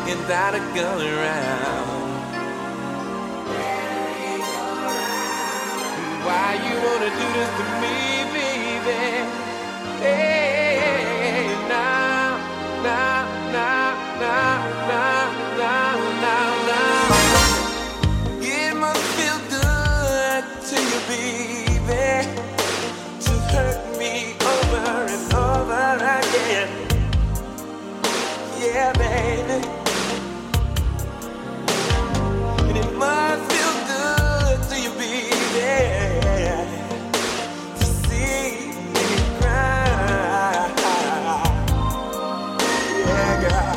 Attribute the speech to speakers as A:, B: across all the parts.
A: and that a girl around. Why you wanna do this to me, baby? Hey, now, now, now, now, now, now, now, now. It must feel good to you, baby, to hurt me over and over again. Yeah, baby. And it must feel good to you, baby, to see me cry. Yeah, girl.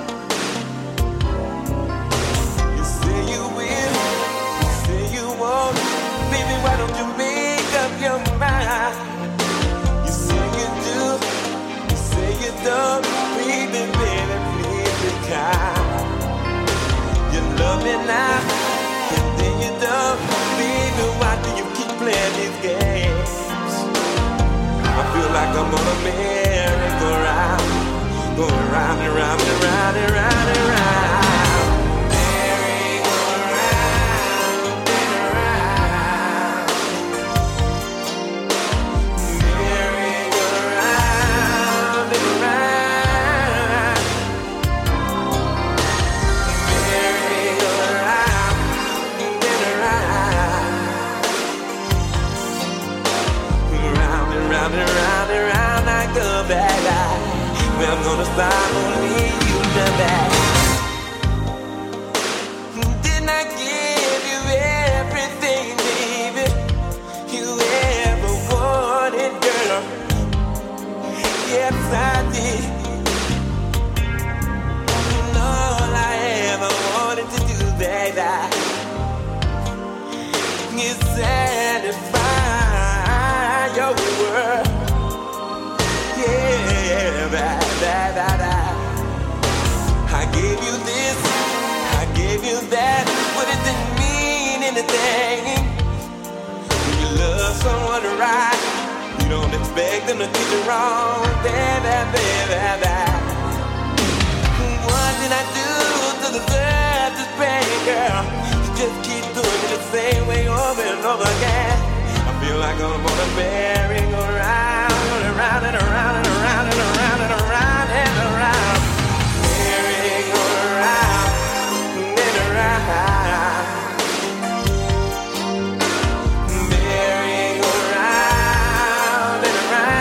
A: You say you will, you say you won't. Baby, why don't you make up your mind? You say you do, you say you don't. Baby, baby, please be kind. You love me now, and then you don't. Baby, why do you keep playing these games? I feel like I'm on a merry-go-round, going round and round and round and round and round. Merry-go-round and round. Merry-go-round and round. Merry-go-round and round. Round and round and round and round I go back. Well, I'm gonna stop only you the back. Didn't I give you everything, baby, you ever wanted, girl? Yes, I did. And all I ever wanted to do, baby, is satisfy your world. Yeah, I gave you this, I gave you that, but it didn't mean anything. When you love someone right, you don't expect them to do you wrong, baby. What did I do to deserve this pain, girl? You just keep doing it the same way over and over again. I feel like I'm on a merry-go-round, going around and around and around and around and around and around. Merry-go-round and around. Merry-go-round and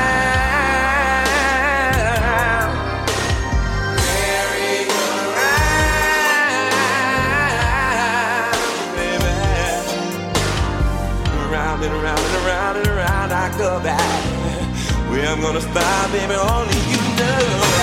A: around. Merry-go-round, baby. Round and around and around and around I go back. Where I'm gonna stop, baby, only you know.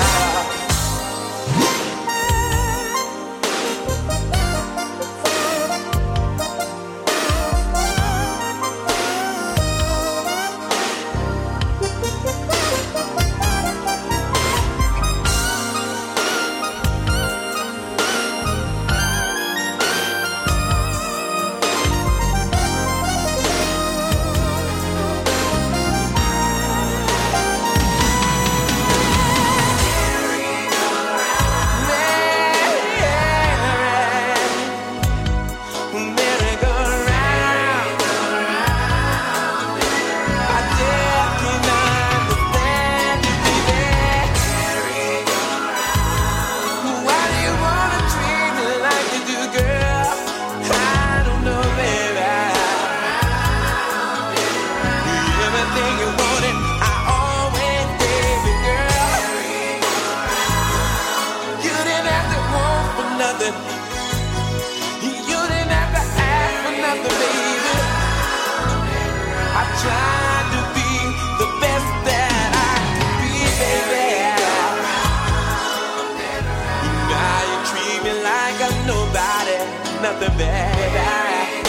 A: Nothing bad.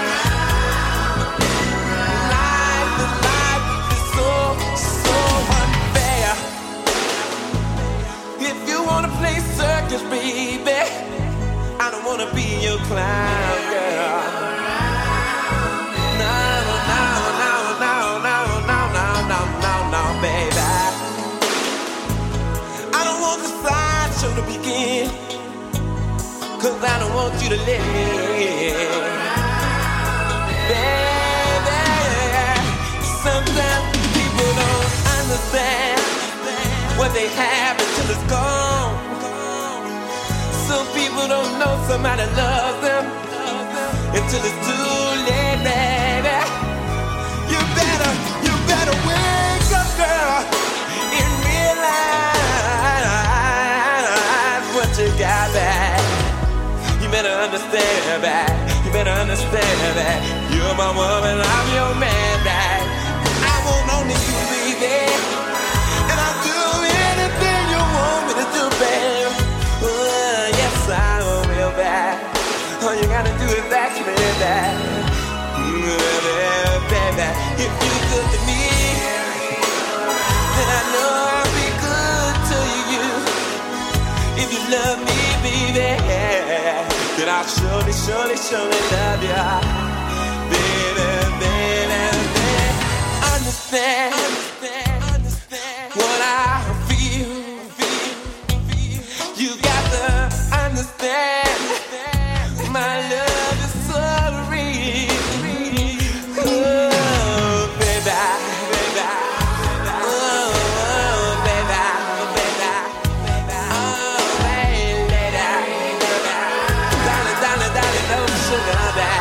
A: Life is so unfair. If you wanna play circus, baby, I don't wanna be your clown, girl. No, baby. I don't want the sideshow to begin. 'cause I don't want you to leave. Baby, sometimes people don't understand what they have until it's gone. Some people don't know somebody loves them until it's too late, baby. You better wake up, girl, and realize what you got back. You better understand that. You better understand that. You're my woman, I'm your man, back. I want only you, baby, and I'll do anything you want me to do, baby. Yes, I will, back. All you gotta do is ask me that. Baby, if you're good to me, then I know I'll be good to you. If you love me, baby, then I'll surely, surely, surely love you. Baby, baby, baby, understand what I feel. You got to understand my love is so real. Sugar, baby.